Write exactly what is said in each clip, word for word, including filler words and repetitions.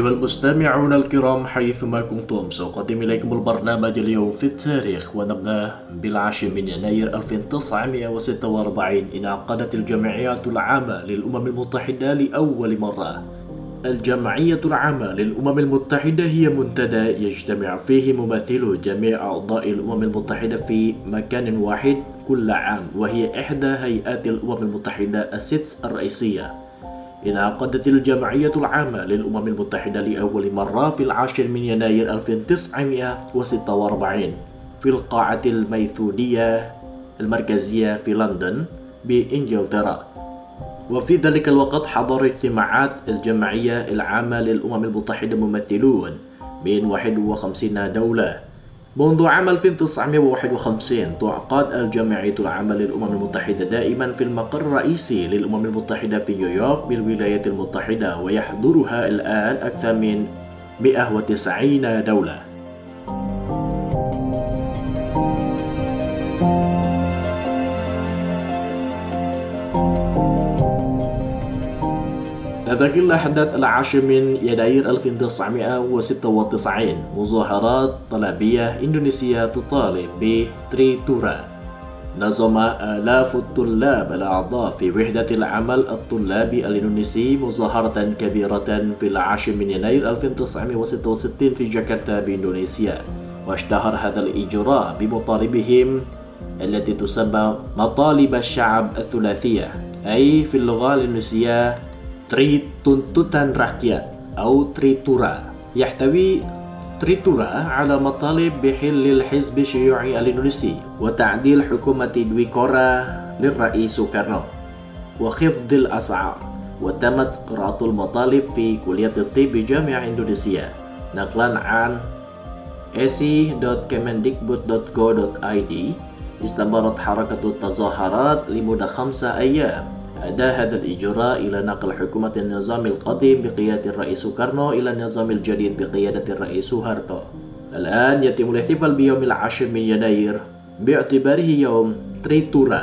أيها المستمعون الكرام حيثما كنتم، سأقدم إليكم البرنامج اليوم في التاريخ، ونبدأ بالعاشر من يناير ألف وتسعمائة وستة وأربعين. انعقدت الجمعية العامة للأمم المتحدة لأول مرة. الجمعية العامة للأمم المتحدة هي منتدى يجتمع فيه ممثلو جميع أعضاء الأمم المتحدة في مكان واحد كل عام، وهي إحدى هيئات الأمم المتحدة الست الرئيسية. انعقدت الجمعية العامة للأمم المتحدة لأول مرة في العاشر من يناير ألف وتسعمائة وستة وأربعين في القاعة الميثودية المركزية في لندن بإنجلترا. وفي ذلك الوقت حضر اجتماعات الجمعية العامة للأمم المتحدة ممثلون من واحد وخمسين دولة. منذ عام ألف وتسعمائة وواحد وخمسين تعقد الجمعية العامة للأمم المتحدة دائما في المقر الرئيسي للأمم المتحدة في نيويورك بالولايات المتحدة، ويحضرها الآن أكثر من مئة وتسعين دولة. نذكر الأحداث العاشر من يناير ألف وتسعمائة وستة وتسعين. مظاهرات طلابية إندونيسية تطالب بتريتورا. نظم آلاف الطلاب الأعضاء في وحدة العمل الطلابي الإندونيسي مظاهرة كبيرة في العاشر من يناير ألف وتسعمائة وستة وستين في جاكرتا بإندونيسيا، واشتهر هذا الإجراء بمطالبهم التي تسمى مطالب الشعب الثلاثية، أي في اللغة الإندونيسية Tri tuntutan rakyat أو تريتورا. يحتوي تريتورا على مطالب بحل الحزب الشيوعي الإندونيسي وتعديل حكومة دوي كورا للرئيس سوكارنو وخفض الأسعار. وتمت قراءة المطالب في كلية الطب بجامعة إندونيسيا. نقلا عن إيه سي دوت كمنديكبود دوت جو دوت آي دي، استمرت حركة التظاهرات لمدة خمسة أيام. أدى هذا الإجراء إلى نقل حكومة النظام القديم بقيادة الرئيس سوكارنو إلى النظام الجديد بقيادة الرئيس سوهارتو. الآن يتم الاحتفال بيوم العاشر من يناير باعتباره يوم تريتورا.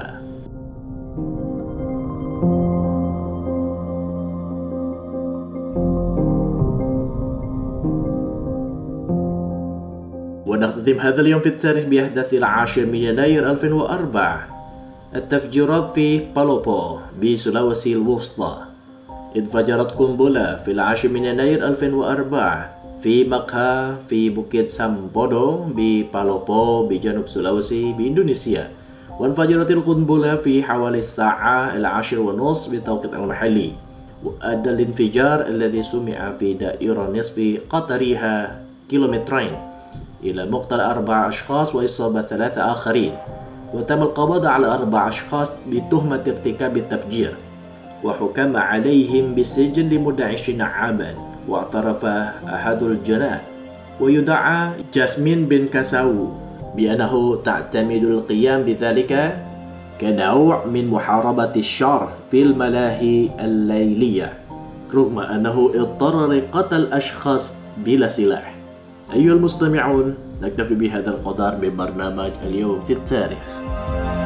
ونختتم هذا اليوم في التاريخ بأحداث العاشر من يناير ألفين وأربعة. التفجيرات في بالوبو بسلاوسي الوسطى. انفجرت قنبلة في العاشر من يناير ألفين وأربعة في مقهى في بukit Sampodo ببالوبو بجنوب سلاوسي بإندونيسيا. وانفجرت القنبلة في حوالي الساعة العاشر ونصف بالتوقيت المحلي، وأدى الانفجار الذي سمع في دائرة نصف قطرها كيلومترين إلى مقتل أربع أشخاص وإصابة ثلاثة آخرين. وتم القبض على أربع أشخاص بتهمة ارتكاب التفجير، وحكم عليهم بالسجن لمدة عشرين عاما. واعترف أحد الجنات ويدعى جاسمين بن كاساو بأنه تعتمد القيام بذلك كنوع من محاربة الشر في الملاهي الليلية، رغم أنه اضطر لقتل أشخاص بلا سلاح. أيها المستمعون، نكتفي بهذا القدر من برنامج اليوم في التاريخ.